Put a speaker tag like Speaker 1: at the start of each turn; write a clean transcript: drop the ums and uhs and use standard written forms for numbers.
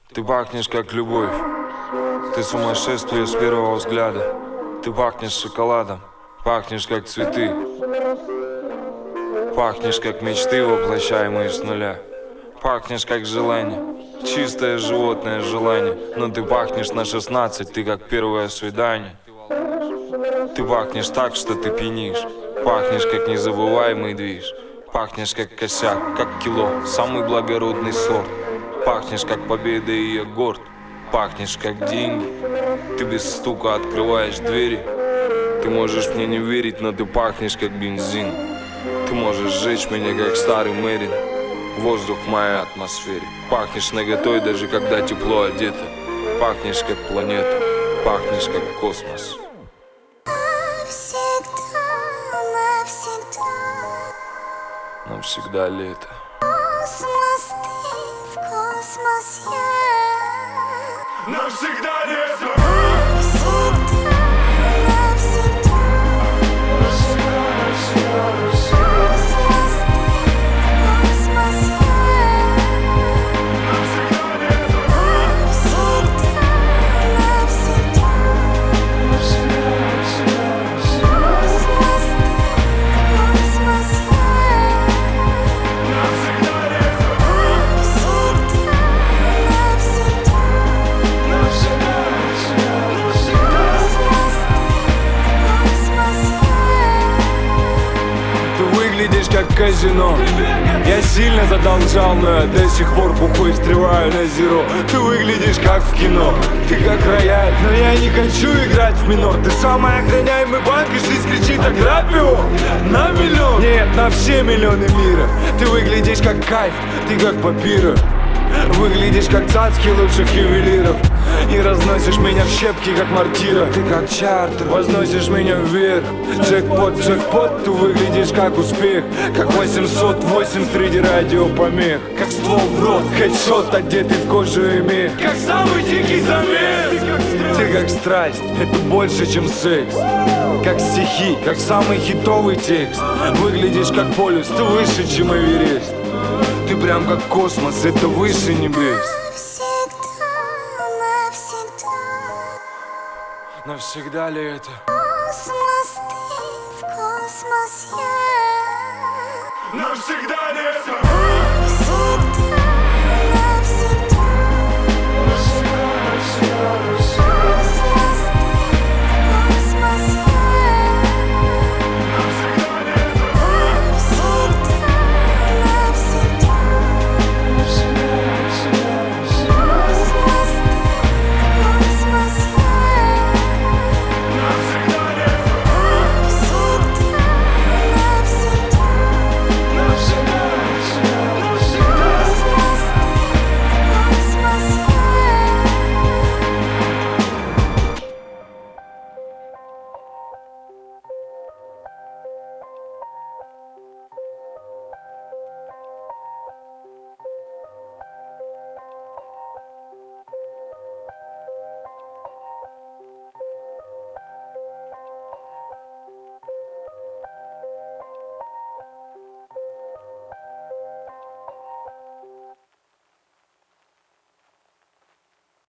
Speaker 1: Ты пахнешь как любовь, ты сумасшествие с первого взгляда. Ты пахнешь шоколадом, пахнешь как цветы. Пахнешь как мечты, воплощаемые с нуля. Пахнешь как желание, чистое животное желание. Но ты пахнешь на 16, ты как первое свидание. Ты пахнешь так, что ты пьянишь. Пахнешь как незабываемый движ. Пахнешь как косяк, как кило, самый благородный сорт. Пахнешь как победа и я горд. Пахнешь как деньги. Ты без стука открываешь двери. Ты можешь мне не верить, но ты пахнешь как бензин. Ты можешь сжечь меня как старый Мэрин. Воздух в моей атмосфере. Пахнешь наготой, даже когда тепло одето. Пахнешь как планета. Пахнешь как космос. Навсегда лето.
Speaker 2: Космос, ты в космос я.
Speaker 3: Навсегда лето.
Speaker 1: Как казино. Я сильно задолжал, но я до сих пор бухой встреваю на зеро. Ты выглядишь как в кино, ты как рояль, но я не хочу играть в минор. Ты самый охраняемый банк, и жизнь кричит: ограбь его на миллион. Нет, на все миллионы мира. Ты выглядишь как кайф, ты как папира. Выглядишь как цацки лучших ювелиров. И разносишь меня в щепки, как мортира. Ты как чартер, возносишь меня вверх. Джекпот, джекпот, ты выглядишь как успех. Как 808 среди радиопомех. Как ствол в рот, хедшот, одетый в кожу и мех. Как самый дикий замес. Ты как страсть, это больше, чем секс. Как стихи, как самый хитовый текст. Выглядишь как полюс, ты выше, чем Эверест. Ты прям как космос, это выше небес. Навсегда ли это?
Speaker 2: Космос, ты в космос я.
Speaker 3: Навсегда лето.